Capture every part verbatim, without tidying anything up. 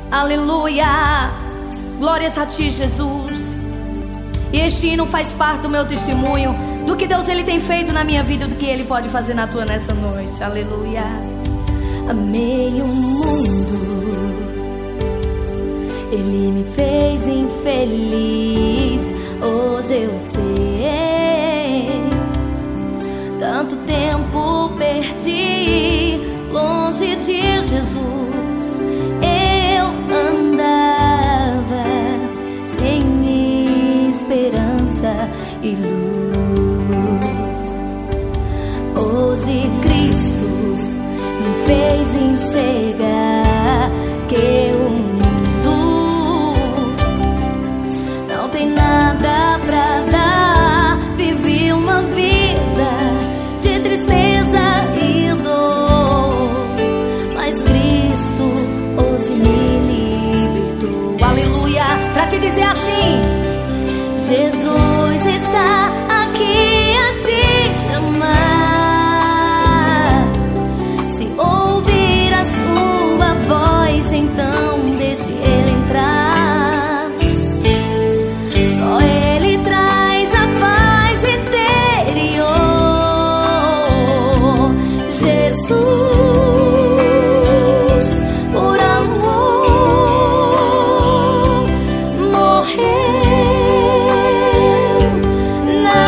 Aleluia, glórias a ti, Jesus. E este hino faz parte do meu testemunho, do que Deus ele tem feito na minha vida, do que Ele pode fazer na tua nessa noite. Aleluia. Amei o mundo, Ele me fez infeliz. Hoje eu sei, tanto tempo perdi longe de Jesus. Eu andava sem esperança e luz. Hoje Cristo me fez enxergar que o mundo não tem nada pra dar. Vivi uma vida de tristeza e dor, mas Cristo hoje me libertou. Aleluia, pra te dizer assim: Jesus está aqui a te chamar. Se ouvir a sua voz, então deixe Ele entrar. Só Ele traz a paz interior. Jesus, por amor, morreu na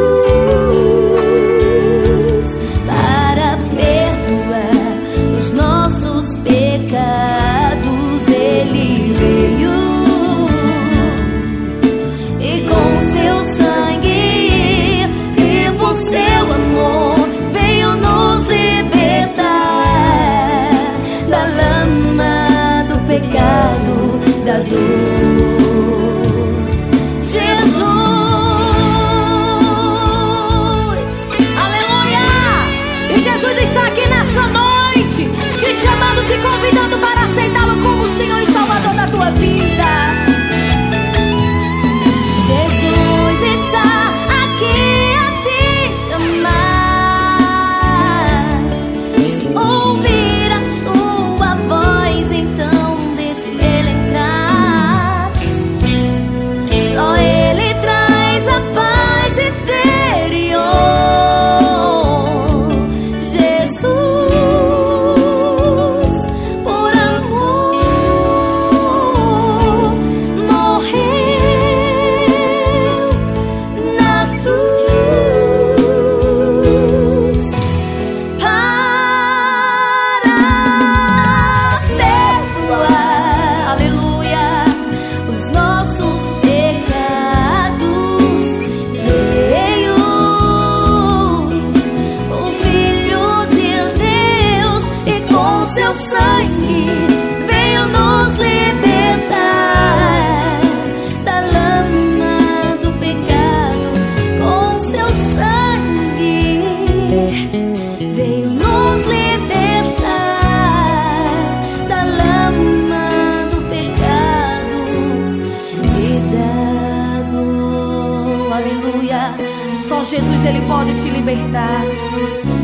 cruz para perdoar os nossos pecados. Ele veio e com seu sangue e por seu amor veio nos libertar da lama do pecado, da dor. Jesus, aleluia! E Jesus está aqui nessa noite, te chamando, te convidando para aceitá-lo como o Senhor e Salvador da tua vida. Jesus está aqui a te chamar. Se ouvir a sua voz, então deixe Ele entrar. Só Ele traz a paz interior. Jesus, por amor, morreu na cruz para perdoar, aleluia, os nossos pecados. Veio o Filho de Deus e com seu sangue veio nos libertar da lama do pecado. Com seu sangue veio nos libertar da lama do pecado e da dor. Aleluia, só Jesus ele pode te libertar.